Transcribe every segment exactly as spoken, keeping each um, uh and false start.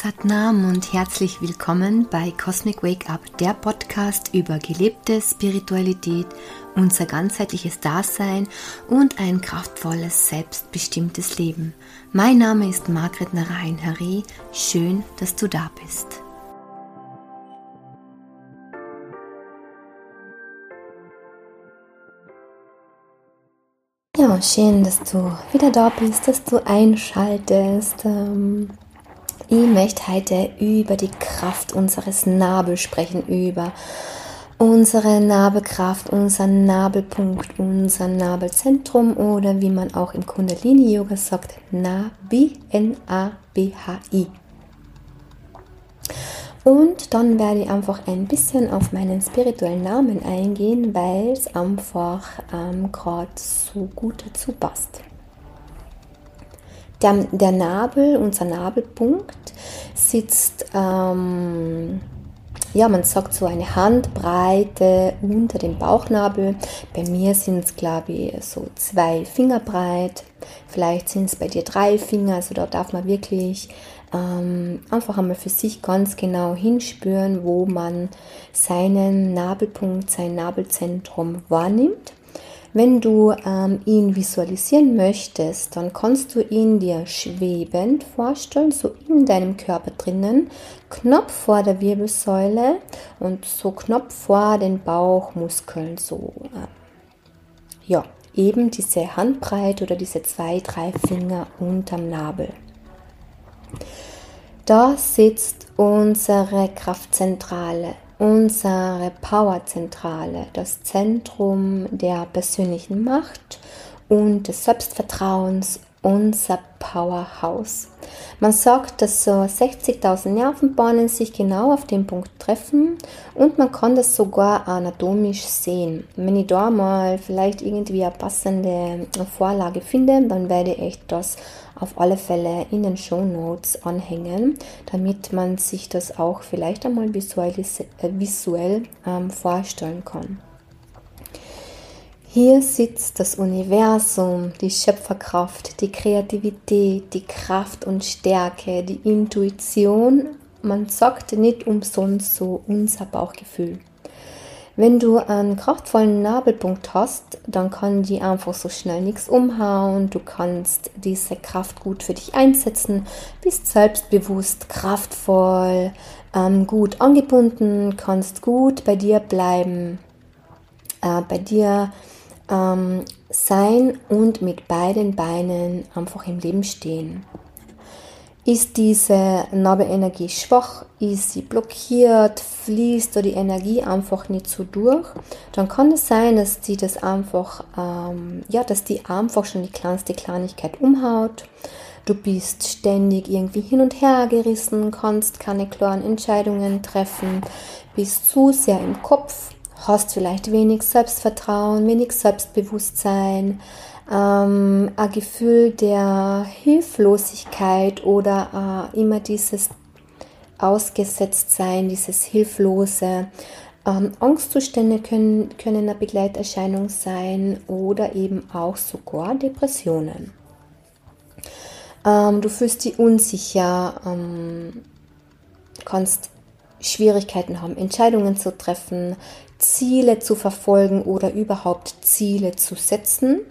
Satnam und herzlich willkommen bei Cosmic Wake Up, der Podcast über gelebte Spiritualität, unser ganzheitliches Dasein und ein kraftvolles, selbstbestimmtes Leben. Mein Name ist Margret Narayan Hare. Schön, dass du da bist. Ja, schön, dass du wieder da bist, dass du einschaltest. Ich möchte heute über die Kraft unseres Nabels sprechen, über unsere Nabelkraft, unseren Nabelpunkt, unser Nabelzentrum oder wie man auch im Kundalini-Yoga sagt, Nabi, N A B H I. Und dann werde ich einfach ein bisschen auf meinen spirituellen Namen eingehen, weil es einfach ähm, gerade so gut dazu passt. Der, der Nabel, unser Nabelpunkt, sitzt, ähm, ja, man sagt so eine Handbreite unter dem Bauchnabel. Bei mir sind es, glaube ich, so zwei Finger breit. Vielleicht sind es bei dir drei Finger. Also da darf man wirklich ähm, einfach einmal für sich ganz genau hinspüren, wo man seinen Nabelpunkt, sein Nabelzentrum wahrnimmt. Wenn du ähm, ihn visualisieren möchtest, dann kannst du ihn dir schwebend vorstellen, so in deinem Körper drinnen, knapp vor der Wirbelsäule und so knapp vor den Bauchmuskeln, so äh, ja, eben diese Handbreite oder diese zwei, drei Finger unterm Nabel. Da sitzt unsere Kraftzentrale. Unsere Powerzentrale, das Zentrum der persönlichen Macht und des Selbstvertrauens, unser Powerhouse. Man sagt, dass so sechzigtausend Nervenbahnen sich genau auf dem Punkt treffen und man kann das sogar anatomisch sehen. Wenn ich da mal vielleicht irgendwie eine passende Vorlage finde, dann werde ich das auf alle Fälle in den Shownotes anhängen, damit man sich das auch vielleicht einmal visuell, äh, visuell ähm, vorstellen kann. Hier sitzt das Universum, die Schöpferkraft, die Kreativität, die Kraft und Stärke, die Intuition. Man sagt nicht umsonst so unser Bauchgefühl. Wenn du einen kraftvollen Nabelpunkt hast, dann kann die einfach so schnell nichts umhauen. Du kannst diese Kraft gut für dich einsetzen, bist selbstbewusst, kraftvoll, ähm, gut angebunden, kannst gut bei dir bleiben, äh, bei dir ähm, sein und mit beiden Beinen einfach im Leben stehen. Ist diese Nabelenergie schwach, ist sie blockiert, fließt da die Energie einfach nicht so durch, dann kann es sein, dass die das einfach, ähm, ja, dass die einfach schon die kleinste Kleinigkeit umhaut. Du bist ständig irgendwie hin und her gerissen, kannst keine klaren Entscheidungen treffen, bist zu sehr im Kopf, hast vielleicht wenig Selbstvertrauen, wenig Selbstbewusstsein, Ähm, ein Gefühl der Hilflosigkeit oder äh, immer dieses Ausgesetztsein, dieses Hilflose. Ähm, Angstzustände können, können eine Begleiterscheinung sein oder eben auch sogar Depressionen. Ähm, du fühlst dich unsicher, ähm, kannst Schwierigkeiten haben, Entscheidungen zu treffen, Ziele zu verfolgen oder überhaupt Ziele zu setzen.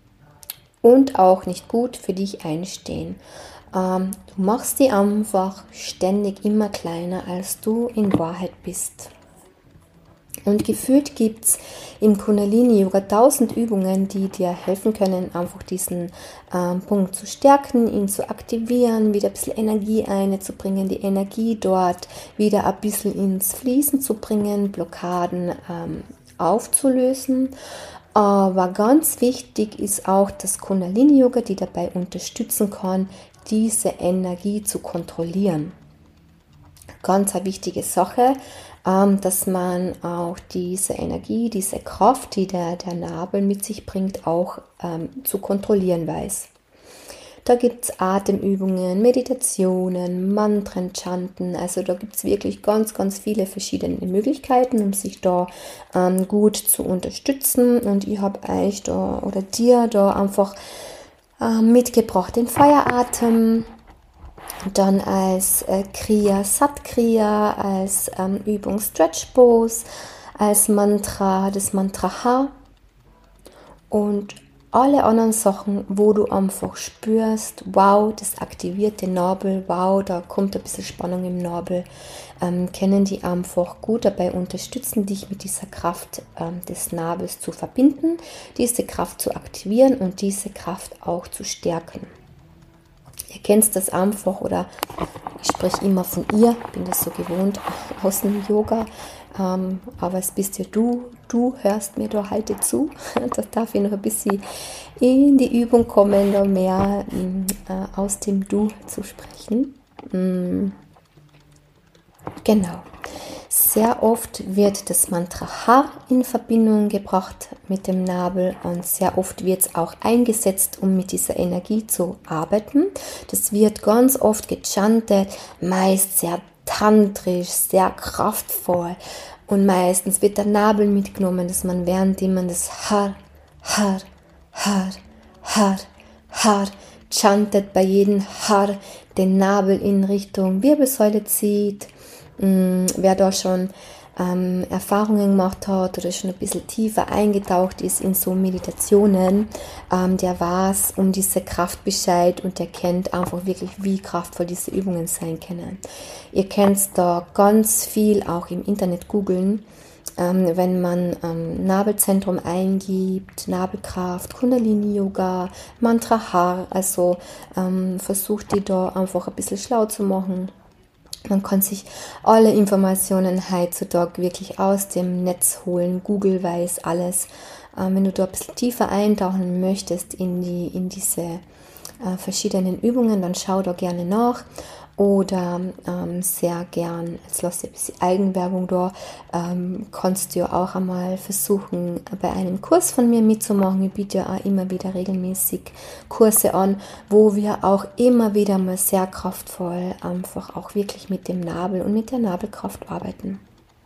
Und auch nicht gut für dich einstehen. Ähm, du machst die einfach ständig immer kleiner, als du in Wahrheit bist. Und gefühlt gibt es im Kundalini-Yoga tausend Übungen, die dir helfen können, einfach diesen ähm, Punkt zu stärken, ihn zu aktivieren, wieder ein bisschen Energie einzubringen, die Energie dort wieder ein bisschen ins Fließen zu bringen, Blockaden ähm, aufzulösen. Aber ganz wichtig ist auch das Kundalini-Yoga, die dabei unterstützen kann, diese Energie zu kontrollieren. Ganz eine wichtige Sache, dass man auch diese Energie, diese Kraft, die der, der Nabel mit sich bringt, auch ähm, zu kontrollieren weiß. Da gibt es Atemübungen, Meditationen, Mantren chanten, also da gibt es wirklich ganz, ganz viele verschiedene Möglichkeiten, um sich da ähm, gut zu unterstützen. Und ich habe euch da oder dir da einfach äh, mitgebracht den Feueratem. Dann als äh, Kriya Sat Kriya, als ähm, Übung Stretch Pose, als Mantra das Mantra Ha und alle anderen Sachen, wo du einfach spürst, wow, das aktiviert den Nabel, wow, da kommt ein bisschen Spannung im Nabel, ähm, können die einfach gut dabei unterstützen, dich mit dieser Kraft ähm, des Nabels zu verbinden, diese Kraft zu aktivieren und diese Kraft auch zu stärken. Ihr kennt das einfach, oder ich spreche immer von ihr, bin das so gewohnt aus dem Yoga, ähm, aber es bist ja du, du hörst mir da heute zu. Da darf ich noch ein bisschen in die Übung kommen, da mehr äh, aus dem Du zu sprechen. Mm, genau. Sehr oft wird das Mantra Ha in Verbindung gebracht mit dem Nabel und sehr oft wird es auch eingesetzt, um mit dieser Energie zu arbeiten. Das wird ganz oft gechantet, meist sehr tantrisch, sehr kraftvoll und meistens wird der Nabel mitgenommen, dass man währenddem man das Har, Har, Har, Har, Har chantet, bei jedem Har den Nabel in Richtung Wirbelsäule zieht. Wer da schon ähm, Erfahrungen gemacht hat oder schon ein bisschen tiefer eingetaucht ist in so Meditationen, ähm, der weiß um diese Kraft Bescheid und der kennt einfach wirklich, wie kraftvoll diese Übungen sein können. Ihr könnt da ganz viel auch im Internet googeln, ähm, wenn man ähm, Nabelzentrum eingibt, Nabelkraft, Kundalini-Yoga, Mantra Ha, also ähm, versucht die da einfach ein bisschen schlau zu machen. Man kann sich alle Informationen heutzutage wirklich aus dem Netz holen. Google weiß alles. Ähm, wenn du da ein bisschen tiefer eintauchen möchtest in, die, in diese äh, verschiedenen Übungen, dann schau da gerne nach. Oder ähm, sehr gern, jetzt lass dir ein bisschen Eigenwerbung da, ähm, kannst du ja auch einmal versuchen, bei einem Kurs von mir mitzumachen. Ich biete ja auch immer wieder regelmäßig Kurse an, wo wir auch immer wieder mal sehr kraftvoll einfach auch wirklich mit dem Nabel und mit der Nabelkraft arbeiten.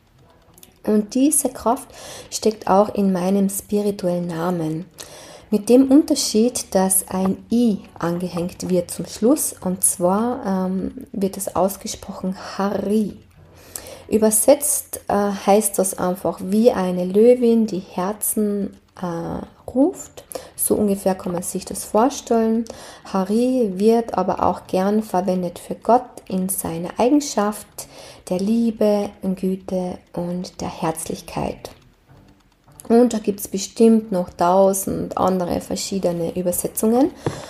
Und diese Kraft steckt auch in meinem spirituellen Namen. Mit dem Unterschied, dass ein I angehängt wird zum Schluss, und zwar ähm, wird es ausgesprochen Hari. Übersetzt äh, heißt das einfach wie eine Löwin, die Herzen äh, ruft. So ungefähr kann man sich das vorstellen. Hari wird aber auch gern verwendet für Gott in seiner Eigenschaft der Liebe, Güte und der Herzlichkeit. Und da gibt es bestimmt noch tausend andere verschiedene Übersetzungen.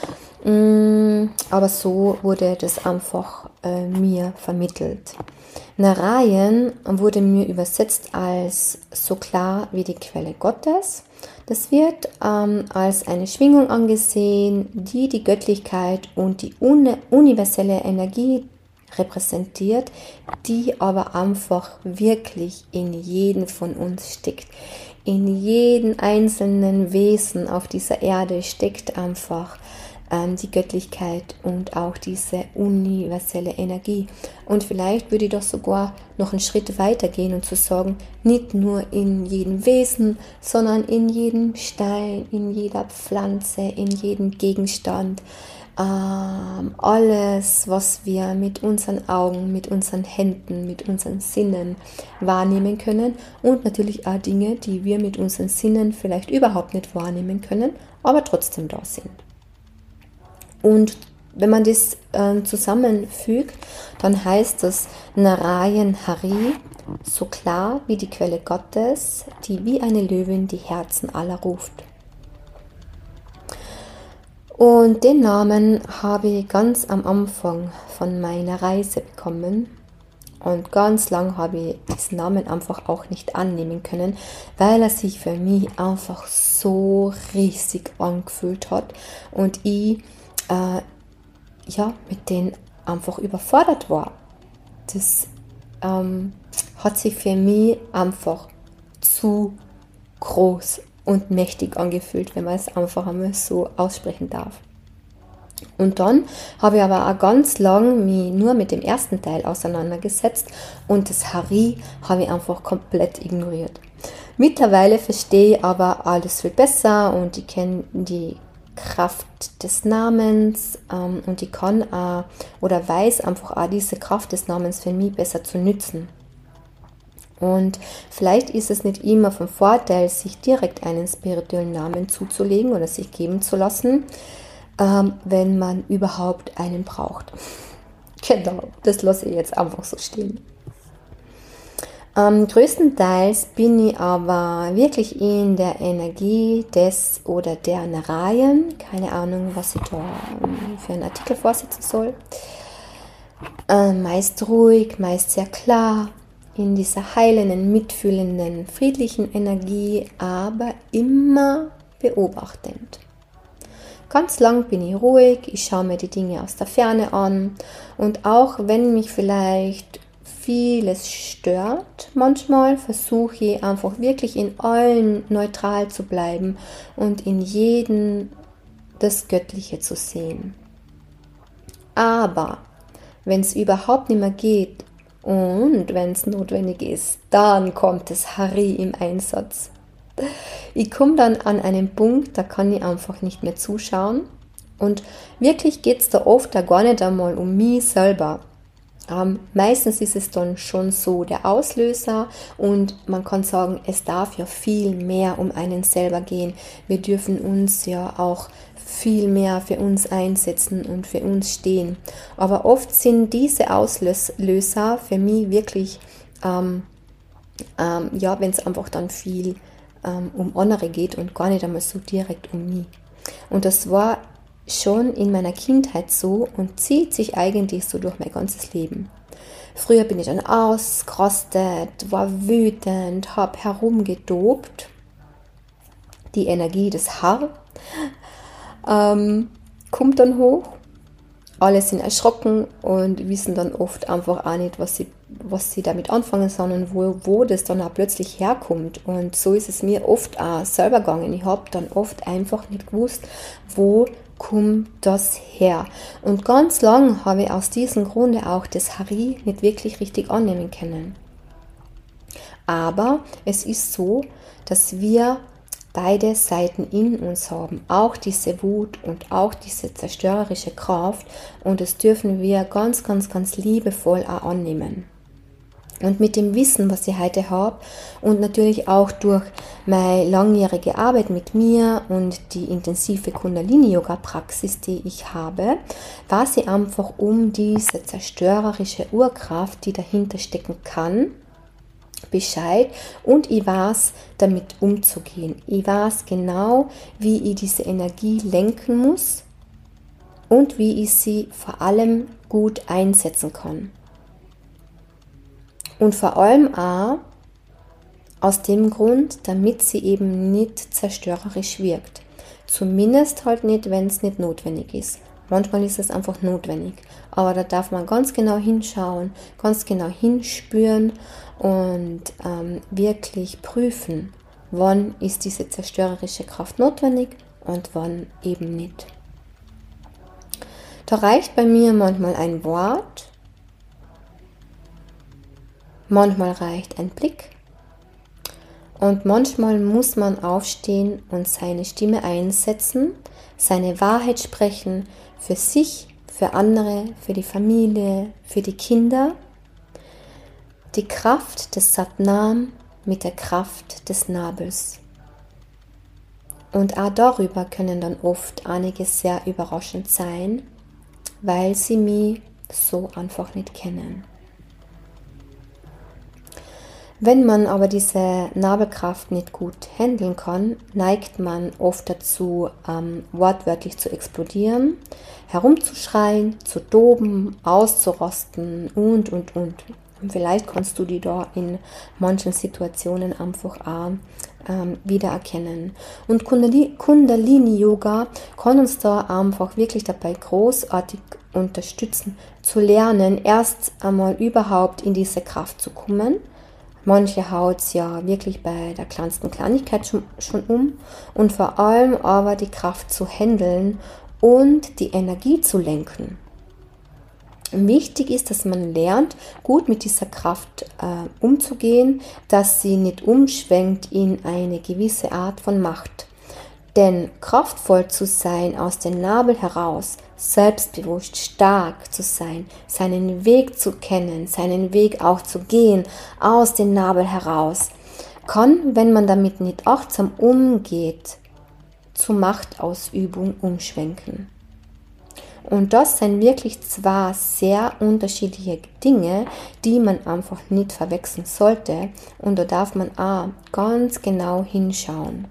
Aber so wurde das einfach äh, mir vermittelt. Narayan wurde mir übersetzt als so klar wie die Quelle Gottes. Das wird ähm, als eine Schwingung angesehen, die die Göttlichkeit und die uni- universelle Energie repräsentiert, die aber einfach wirklich in jedem von uns steckt. In jedem einzelnen Wesen auf dieser Erde steckt einfach ähm, die Göttlichkeit und auch diese universelle Energie. Und vielleicht würde ich doch sogar noch einen Schritt weiter gehen und zu sagen, nicht nur in jedem Wesen, sondern in jedem Stein, in jeder Pflanze, in jedem Gegenstand. Ähm, alles, was wir mit unseren Augen, mit unseren Händen, mit unseren Sinnen wahrnehmen können und natürlich auch Dinge, die wir mit unseren Sinnen vielleicht überhaupt nicht wahrnehmen können, aber trotzdem da sind. Und wenn man das äh, zusammenfügt, dann heißt das Narayan Hari, so klar wie die Quelle Gottes, die wie eine Löwin die Herzen aller ruft. Und den Namen habe ich ganz am Anfang von meiner Reise bekommen. Und ganz lang habe ich diesen Namen einfach auch nicht annehmen können, weil er sich für mich einfach so riesig angefühlt hat. Und ich äh, ja, mit denen einfach überfordert war. Das ähm, hat sich für mich einfach zu groß und mächtig angefühlt, wenn man es einfach einmal so aussprechen darf. Und dann habe ich aber auch ganz lang mich nur mit dem ersten Teil auseinandergesetzt und das Hari habe ich einfach komplett ignoriert. Mittlerweile verstehe ich aber alles viel besser und ich kenne die Kraft des Namens ähm, und ich kann auch oder weiß einfach auch diese Kraft des Namens für mich besser zu nützen. Und vielleicht ist es nicht immer vom Vorteil, sich direkt einen spirituellen Namen zuzulegen oder sich geben zu lassen, ähm, wenn man überhaupt einen braucht. Genau, das lasse ich jetzt einfach so stehen. Ähm, größtenteils bin ich aber wirklich in der Energie des oder der Narayan. Keine Ahnung, was ich da ähm, für einen Artikel vorsitzen soll. Äh, meist ruhig, meist sehr klar, in dieser heilenden, mitfühlenden, friedlichen Energie, aber immer beobachtend. Ganz lang bin ich ruhig, ich schaue mir die Dinge aus der Ferne an und auch wenn mich vielleicht vieles stört, manchmal versuche ich einfach wirklich in allen neutral zu bleiben und in jedem das Göttliche zu sehen. Aber wenn es überhaupt nicht mehr geht und wenn es notwendig ist, dann kommt das Hari im Einsatz. Ich komme dann an einen Punkt, da kann ich einfach nicht mehr zuschauen und wirklich geht es da oft auch gar nicht einmal um mich selber. Ähm, meistens ist es dann schon so der Auslöser und man kann sagen, es darf ja viel mehr um einen selber gehen. Wir dürfen uns ja auch viel mehr für uns einsetzen und für uns stehen. Aber oft sind diese Auslöser für mich wirklich, ähm, ähm, ja, wenn es einfach dann viel ähm, um andere geht und gar nicht einmal so direkt um mich. Und das war schon in meiner Kindheit so und zieht sich eigentlich so durch mein ganzes Leben. Früher bin ich dann ausgerastet, war wütend, habe herumgedobt. Die Energie des Har ähm, kommt dann hoch. Alle sind erschrocken und wissen dann oft einfach auch nicht, was sie, was sie damit anfangen sollen und wo, wo das dann auch plötzlich herkommt. Und so ist es mir oft auch selber gegangen. Ich habe dann oft einfach nicht gewusst, wo kommt das her. Und ganz lang habe ich aus diesem Grunde auch das Hari nicht wirklich richtig annehmen können. Aber es ist so, dass wir beide Seiten in uns haben, auch diese Wut und auch diese zerstörerische Kraft und das dürfen wir ganz, ganz, ganz liebevoll auch annehmen. Und mit dem Wissen, was ich heute habe und natürlich auch durch meine langjährige Arbeit mit mir und die intensive Kundalini-Yoga-Praxis, die ich habe, weiß ich einfach um diese zerstörerische Urkraft, die dahinter stecken kann, Bescheid und ich weiß, damit umzugehen. Ich weiß genau, wie ich diese Energie lenken muss und wie ich sie vor allem gut einsetzen kann. Und vor allem auch aus dem Grund, damit sie eben nicht zerstörerisch wirkt. Zumindest halt nicht, wenn es nicht notwendig ist. Manchmal ist es einfach notwendig. Aber da darf man ganz genau hinschauen, ganz genau hinspüren und ähm, wirklich prüfen, wann ist diese zerstörerische Kraft notwendig und wann eben nicht. Da reicht bei mir manchmal ein Wort, manchmal reicht ein Blick und manchmal muss man aufstehen und seine Stimme einsetzen, seine Wahrheit sprechen, für sich, für andere, für die Familie, für die Kinder. Die Kraft des Satnam mit der Kraft des Nabels. Und auch darüber können dann oft einige sehr überraschend sein, weil sie mich so einfach nicht kennen. Wenn man aber diese Nabelkraft nicht gut handeln kann, neigt man oft dazu, ähm, wortwörtlich zu explodieren, herumzuschreien, zu toben, auszurasten und, und, und. Und vielleicht kannst du die da in manchen Situationen einfach auch ähm, wiedererkennen. Und Kundalini-Yoga kann uns da einfach wirklich dabei großartig unterstützen, zu lernen, erst einmal überhaupt in diese Kraft zu kommen. Manche haut es ja wirklich bei der kleinsten Kleinigkeit schon, schon um und vor allem aber die Kraft zu handeln und die Energie zu lenken. Wichtig ist, dass man lernt, gut mit dieser Kraft äh, umzugehen, dass sie nicht umschwenkt in eine gewisse Art von Macht. Denn kraftvoll zu sein aus dem Nabel heraus, selbstbewusst stark zu sein, seinen Weg zu kennen, seinen Weg auch zu gehen aus dem Nabel heraus, kann, wenn man damit nicht achtsam umgeht, zur Machtausübung umschwenken. Und das sind wirklich zwei sehr unterschiedliche Dinge, die man einfach nicht verwechseln sollte. Und da darf man auch ganz genau hinschauen.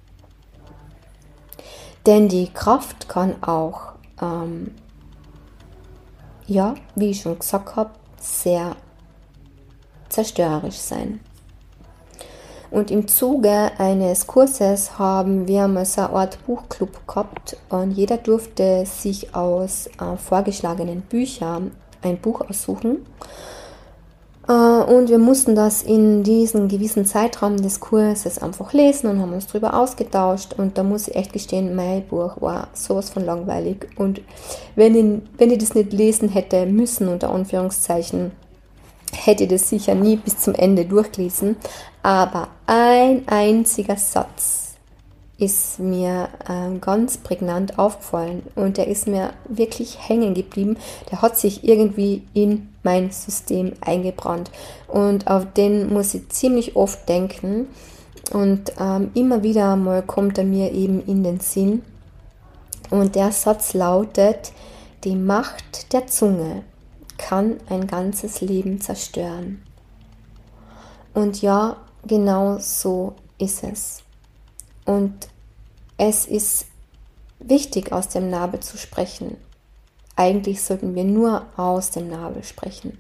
Denn die Kraft kann auch, ähm, ja, wie ich schon gesagt habe, sehr zerstörerisch sein. Und im Zuge eines Kurses haben wir mal so eine Art Buchclub gehabt und jeder durfte sich aus äh, vorgeschlagenen Büchern ein Buch aussuchen. Äh, und wir mussten das in diesem gewissen Zeitraum des Kurses einfach lesen und haben uns darüber ausgetauscht. Und da muss ich echt gestehen, mein Buch war sowas von langweilig. Und wenn ich, wenn ich das nicht lesen hätte müssen, unter Anführungszeichen, hätte ich das sicher nie bis zum Ende durchgelesen, aber ein einziger Satz ist mir äh, ganz prägnant aufgefallen und der ist mir wirklich hängen geblieben. Der hat sich irgendwie in mein System eingebrannt und auf den muss ich ziemlich oft denken und ähm, immer wieder mal kommt er mir eben in den Sinn und der Satz lautet: Die Macht der Zunge kann ein ganzes Leben zerstören. Und ja, genau so ist es. Und es ist wichtig, aus dem Nabel zu sprechen. Eigentlich sollten wir nur aus dem Nabel sprechen.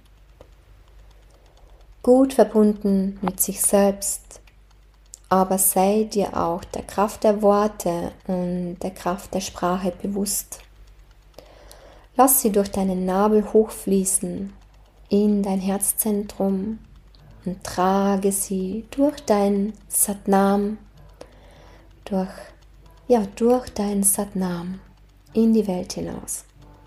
Gut verbunden mit sich selbst, aber sei dir auch der Kraft der Worte und der Kraft der Sprache bewusst. Lass sie durch deinen Nabel hochfließen in dein Herzzentrum und trage sie durch dein Satnam, durch, ja, durch dein Satnam in die Welt hinaus.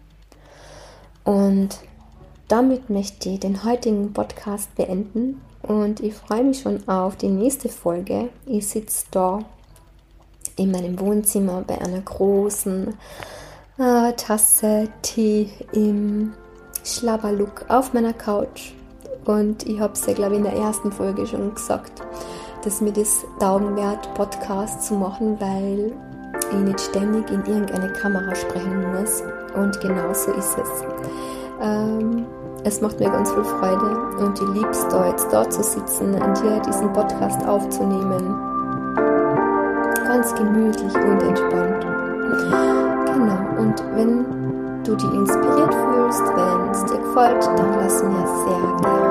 Und damit möchte ich den heutigen Podcast beenden und ich freue mich schon auf die nächste Folge. Ich sitze da in meinem Wohnzimmer bei einer großen äh, Tasse Tee im Schlabberlook auf meiner Couch. Und ich habe es ja, glaube ich, in der ersten Folge schon gesagt, dass mir das taugen wird, Podcast zu machen, weil ich nicht ständig in irgendeine Kamera sprechen muss. Und genau so ist es. Ähm, es macht mir ganz viel Freude und ich liebe es, da jetzt da zu sitzen und dir diesen Podcast aufzunehmen. Ganz gemütlich und entspannt. Genau, und wenn du dich inspiriert fühlst, wenn es dir gefällt, dann lass mir sehr gerne